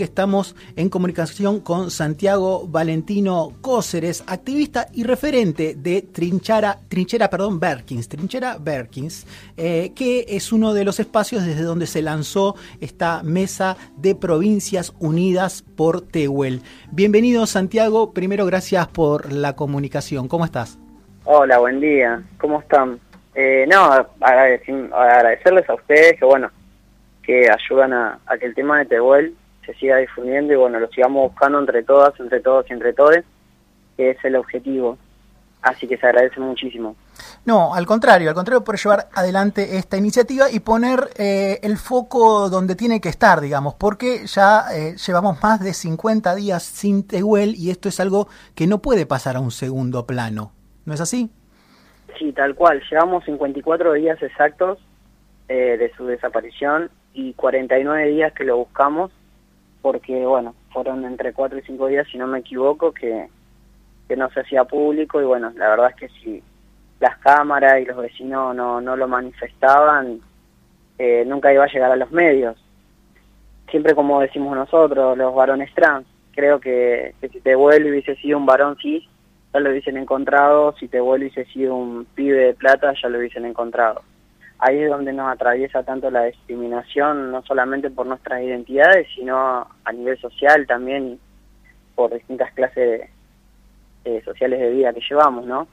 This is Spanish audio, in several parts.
Estamos en comunicación con Santiago Valentino Cóceres, activista y referente de Trinchera Berkins, que es uno de los espacios desde donde se lanzó esta mesa de Provincias Unidas por Tehuel. Bienvenido, Santiago. Primero, gracias por la comunicación. ¿Cómo estás? Hola, buen día. ¿Cómo están? Agradecerles a ustedes que ayudan a que el tema de Tehuel se siga difundiendo y lo sigamos buscando entre todas, entre todos y entre todes, que es el objetivo. Así que se agradece muchísimo. No, al contrario por llevar adelante esta iniciativa y poner el foco donde tiene que estar, digamos, porque ya llevamos más de 50 días sin Tehuel y esto es algo que no puede pasar a un segundo plano. ¿No es así? Sí, tal cual. Llevamos 54 días exactos de su desaparición y 49 días que lo buscamos, porque fueron entre 4 y 5 días, si no me equivoco, que no se hacía público y la verdad es que si las cámaras y los vecinos no lo manifestaban, nunca iba a llegar a los medios. Siempre, como decimos nosotros, los varones trans, creo que si Tehuel hubiese sido un varón cis, ya lo hubiesen encontrado. Si Tehuel hubiese sido un pibe de plata, ya lo hubiesen encontrado. Ahí es donde nos atraviesa tanto la discriminación, no solamente por nuestras identidades, sino a nivel social también, por distintas clases sociales de vida que llevamos, ¿no?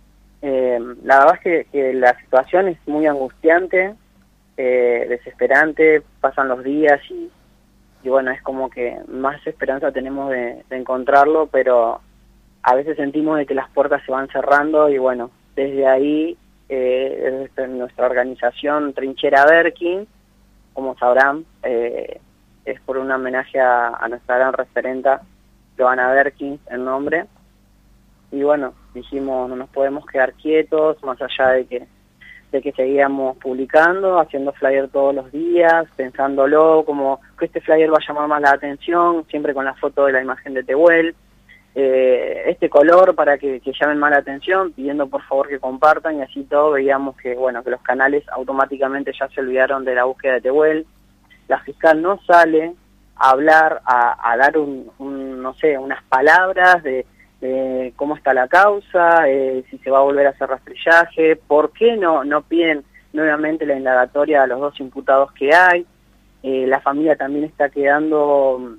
La verdad es que la situación es muy angustiante, desesperante, pasan los días y es como que más esperanza tenemos de encontrarlo, pero a veces sentimos de que las puertas se van cerrando y desde ahí, desde nuestra organización Trinchera Berkins, como sabrán, es por un homenaje a nuestra gran referenta, Johanna Berkins, el nombre. Y dijimos, no nos podemos quedar quietos, más allá de que seguíamos publicando, haciendo flyer todos los días, pensándolo como que este flyer va a llamar más la atención, siempre con la foto de la imagen de Tehuel, este color para que llamen más la atención, pidiendo por favor que compartan, y así todo veíamos que que los canales automáticamente ya se olvidaron de la búsqueda de Tehuel. La fiscal no sale a hablar, a dar unas palabras de cómo está la causa, si se va a volver a hacer rastrillaje, por qué no piden nuevamente la indagatoria a los 2 imputados que hay. La familia también está quedando,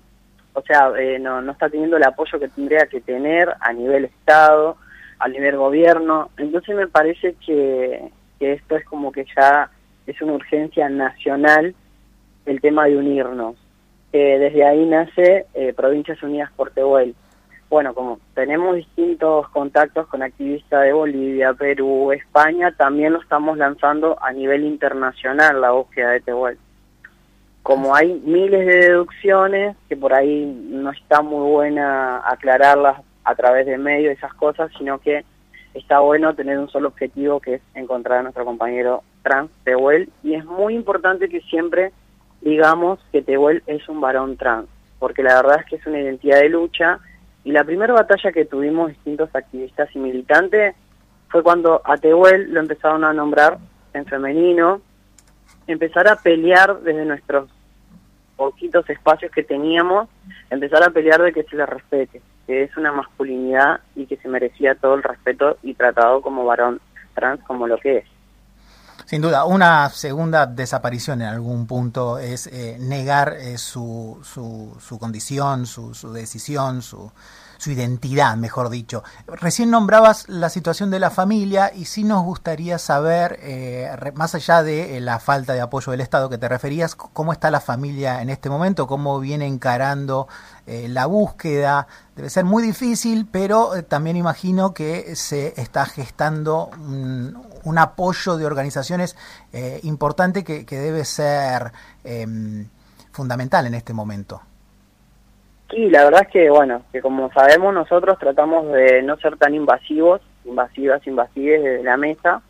no está teniendo el apoyo que tendría que tener a nivel Estado, a nivel gobierno. Entonces me parece que esto es como que ya es una urgencia nacional, el tema de unirnos. Desde ahí nace Provincias Unidas por Tehuel. Como tenemos distintos contactos con activistas de Bolivia, Perú, España, también lo estamos lanzando a nivel internacional, la búsqueda de Tehuel. Como hay miles de deducciones, que por ahí no está muy buena aclararlas a través de medios, esas cosas, sino que está bueno tener un solo objetivo, que es encontrar a nuestro compañero trans, Tehuel, y es muy importante que siempre digamos que Tehuel es un varón trans, porque la verdad es que es una identidad de lucha, y la primera batalla que tuvimos distintos activistas y militantes fue cuando a Tehuel lo empezaron a nombrar en femenino, empezar a pelear desde nuestros poquitos espacios que teníamos, empezar a pelear de que se le respete, que es una masculinidad y que se merecía todo el respeto y tratado como varón trans como lo que es. Sin duda, una segunda desaparición en algún punto es negar su condición, su decisión, su identidad, mejor dicho. Recién nombrabas la situación de la familia y sí nos gustaría saber, más allá de la falta de apoyo del Estado que te referías, cómo está la familia en este momento, cómo viene encarando la búsqueda. Debe ser muy difícil, pero también imagino que se está gestando un apoyo de organizaciones importante que debe ser fundamental en este momento. Sí, la verdad es que como sabemos nosotros tratamos de no ser tan invasives desde la mesa.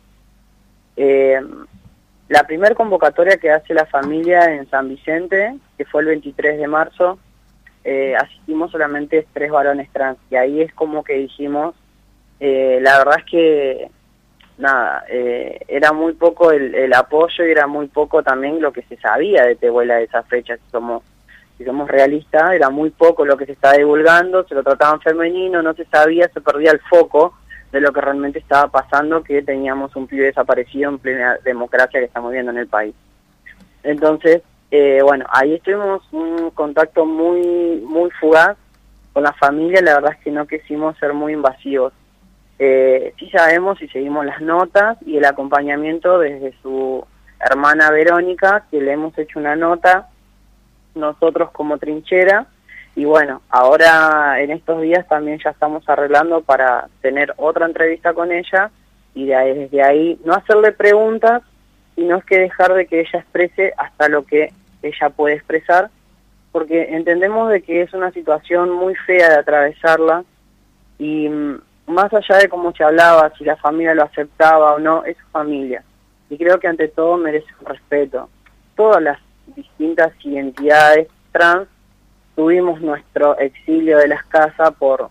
La primer convocatoria que hace la familia en San Vicente, que fue el 23 de marzo, asistimos solamente 3 varones trans, y ahí es como que dijimos, la verdad es que era muy poco el apoyo y era muy poco también lo que se sabía de Tehuel a esa fecha, como si somos realistas, era muy poco lo que se estaba divulgando, se lo trataban femenino, no se sabía, se perdía el foco de lo que realmente estaba pasando, que teníamos un pibe desaparecido en plena democracia que estamos viendo en el país. Entonces, bueno, ahí estuvimos un contacto muy fugaz con la familia. La verdad es que no quisimos ser muy invasivos. Sí sabemos y seguimos las notas y el acompañamiento desde su hermana Verónica, que le hemos hecho una nota nosotros como Trinchera, y bueno, ahora en estos días también ya estamos arreglando para tener otra entrevista con ella, y desde ahí no hacerle preguntas, sino es que dejar de que ella exprese hasta lo que ella puede expresar, porque entendemos de que es una situación muy fea de atravesarla, y más allá de cómo se hablaba, si la familia lo aceptaba o no, es su familia, y creo que ante todo merece un respeto. Todas las distintas identidades trans tuvimos nuestro exilio de las casas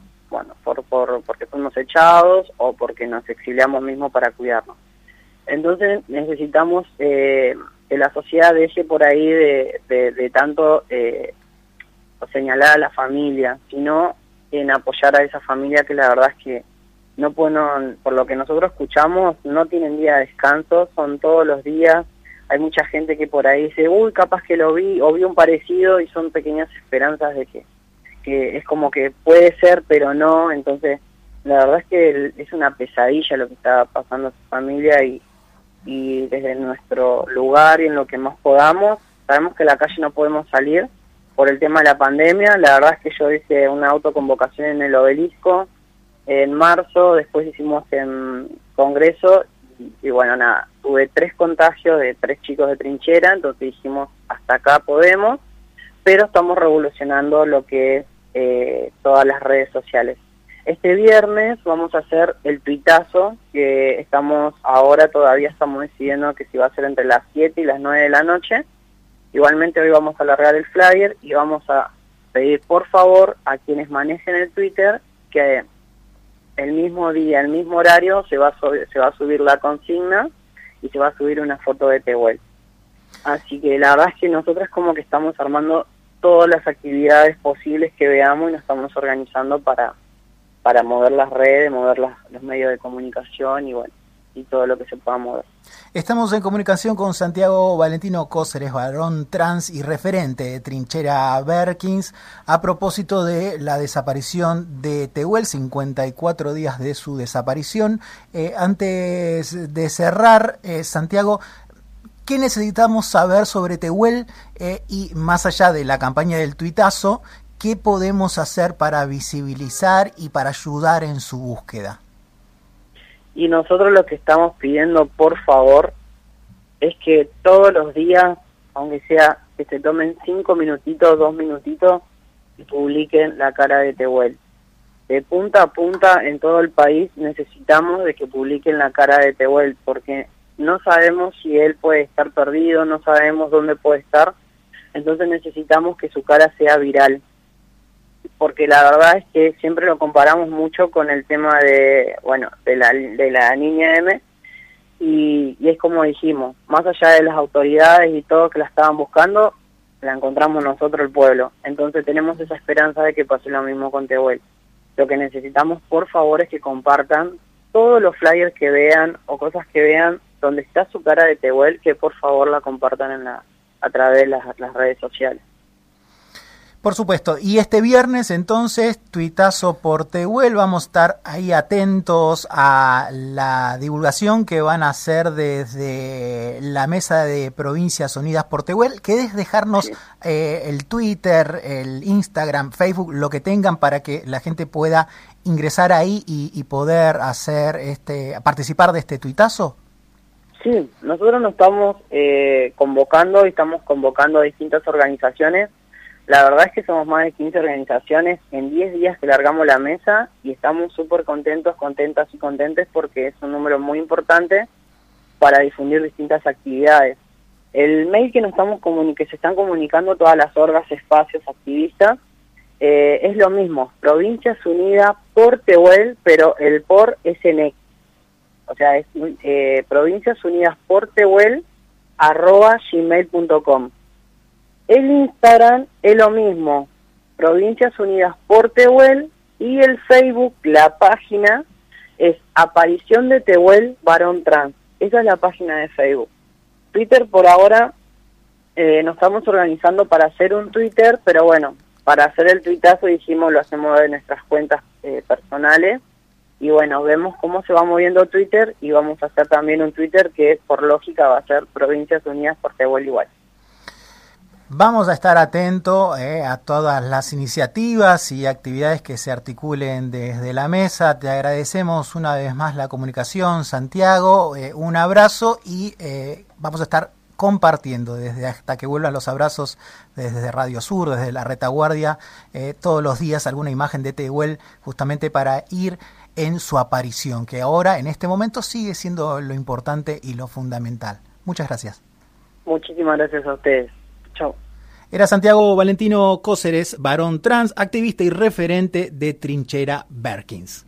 porque fuimos echados o porque nos exiliamos mismo para cuidarnos. Entonces necesitamos que la sociedad deje por ahí de tanto señalar a la familia, sino en apoyar a esa familia que la verdad es que no pueden, por lo que nosotros escuchamos, no tienen día de descanso, son todos los días. Hay mucha gente que por ahí dice, uy, capaz que lo vi, o vi un parecido, y son pequeñas esperanzas de que es como que puede ser, pero no. Entonces, la verdad es que es una pesadilla lo que está pasando a su familia, y desde nuestro lugar y en lo que más podamos, sabemos que a la calle no podemos salir por el tema de la pandemia. La verdad es que yo hice una autoconvocación en el Obelisco en marzo, después hicimos en Congreso, y bueno, nada, tuve 3 contagios de 3 chicos de Trinchera, entonces dijimos, hasta acá podemos, pero estamos revolucionando lo que es todas las redes sociales. Este viernes vamos a hacer el tuitazo, que todavía estamos decidiendo que si va a ser entre las 7 y las 9 de la noche. Igualmente hoy vamos a alargar el flyer y vamos a pedir por favor a quienes manejen el Twitter que el mismo día, el mismo horario, se va a subir la consigna y se va a subir una foto de Tehuel. Así que la verdad es que nosotros como que estamos armando todas las actividades posibles que veamos y nos estamos organizando para mover las redes, mover los medios de comunicación y bueno, y todo lo que se pueda mover. Estamos en comunicación con Santiago Valentino Cóceres, varón trans y referente de Trinchera Berkins, a propósito de la desaparición de Tehuel, 54 días de su desaparición. Antes de cerrar, Santiago, ¿qué necesitamos saber sobre Tehuel y más allá de la campaña del tuitazo, qué podemos hacer para visibilizar y para ayudar en su búsqueda? Y nosotros lo que estamos pidiendo, por favor, es que todos los días, aunque sea que se tomen 5 minutitos, 2 minutitos, y publiquen la cara de Tehuel. De punta a punta en todo el país necesitamos de que publiquen la cara de Tehuel, porque no sabemos si él puede estar perdido, no sabemos dónde puede estar, entonces necesitamos que su cara sea viral. Porque la verdad es que siempre lo comparamos mucho con el tema de la niña M, y es como dijimos, más allá de las autoridades y todo que la estaban buscando, la encontramos nosotros, el pueblo. Entonces tenemos esa esperanza de que pase lo mismo con Tehuel. Lo que necesitamos, por favor, es que compartan todos los flyers que vean o cosas que vean donde está su cara de Tehuel, que por favor la compartan a través de las redes sociales. Por supuesto, y este viernes entonces, tuitazo por Tehuel, vamos a estar ahí atentos a la divulgación que van a hacer desde la Mesa de Provincias Unidas por Tehuel. ¿Querés dejarnos el Twitter, el Instagram, Facebook, lo que tengan para que la gente pueda ingresar ahí y poder hacer participar de este tuitazo? Sí, nosotros nos estamos convocando y estamos convocando a distintas organizaciones. La verdad es que somos más de 15 organizaciones en 10 días que largamos la mesa y estamos súper contentos, contentas y contentes porque es un número muy importante para difundir distintas actividades. El mail que que se están comunicando todas las orgas, espacios, activistas, es lo mismo, Provincias Unidas por Tehuel, pero el por es en X. O sea, es Provincias Unidas por Tehuel @gmail.com. El Instagram es lo mismo, Provincias Unidas por Tehuel, y el Facebook, la página, es Aparición de Tehuel Varón Trans. Esa es la página de Facebook. Twitter por ahora nos estamos organizando para hacer un Twitter, pero bueno, para hacer el tuitazo dijimos lo hacemos de nuestras cuentas personales, y bueno, vemos cómo se va moviendo Twitter, y vamos a hacer también un Twitter que por lógica va a ser Provincias Unidas por Tehuel igual. Vamos a estar atentos a todas las iniciativas y actividades que se articulen desde la mesa. Te agradecemos una vez más la comunicación, Santiago. Un abrazo y vamos a estar compartiendo desde hasta que vuelvan los abrazos desde Radio Sur, desde la retaguardia, todos los días alguna imagen de Tehuel justamente para ir en su aparición, que ahora en este momento sigue siendo lo importante y lo fundamental. Muchas gracias. Muchísimas gracias a ustedes. Chao. Era Santiago Valentino Cóceres, varón trans, activista y referente de Trinchera Berkins.